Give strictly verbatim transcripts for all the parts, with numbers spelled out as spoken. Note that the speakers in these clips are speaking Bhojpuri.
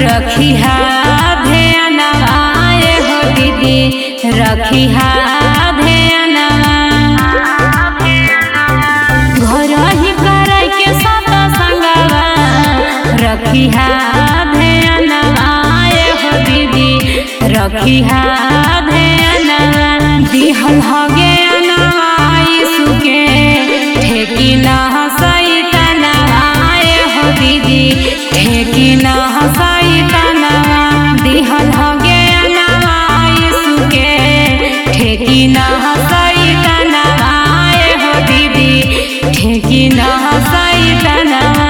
रखिहा ध्यानवा ए हो दीदी रखिहा ध्यानवा घर ही करे के साथ संगवा रखिहा ध्यानवा ए हो दीदी रखिहा ध्यानवा दिहल हो ज्ञानवा यीशु के ठेकी ना सैतानवा ए हो दीदी ठेकी ना सैतानवा दिहल हो ज्ञानवा यीशु के ठेकी ना सैतानवा ए हो दीदी ठेकी ना सैतानवा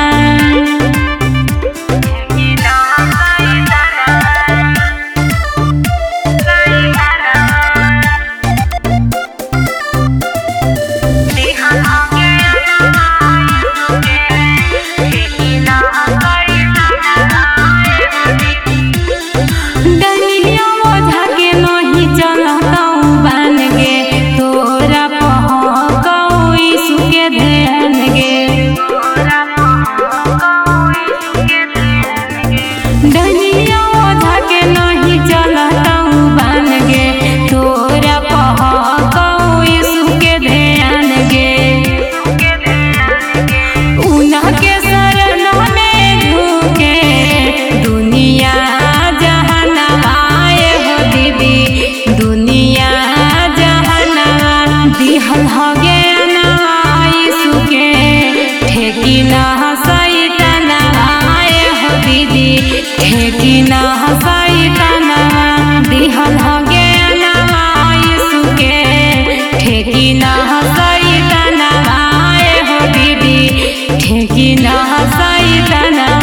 दिहल हो ज्ञानवा यीशु के ठेकी ना सैतानवा ए हो दीदी ठेकी ना सैतानवा दिहल हो ज्ञानवा यीशु के ठेकी ना सैतानवा ए हो दीदी ठेकी ना सैतानवा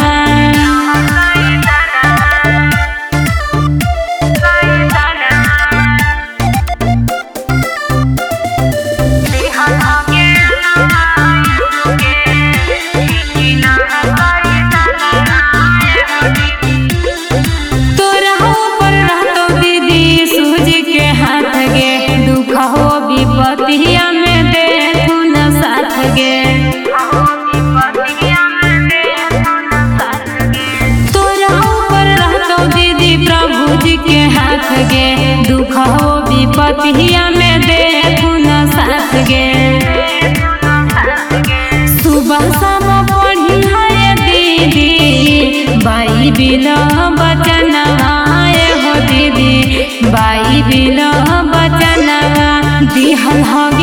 विपतिया में देखू न साथ गे तोरा ऊपर रहतो दीदी प्रभु जी के हाथ गे दुख हो विपतिया में देखू न साथ गे सुबह शाम पढ़ी है दीदी बाइबिल वचनवा ए हो दीदी बाइबिल वचनवा दिहल हो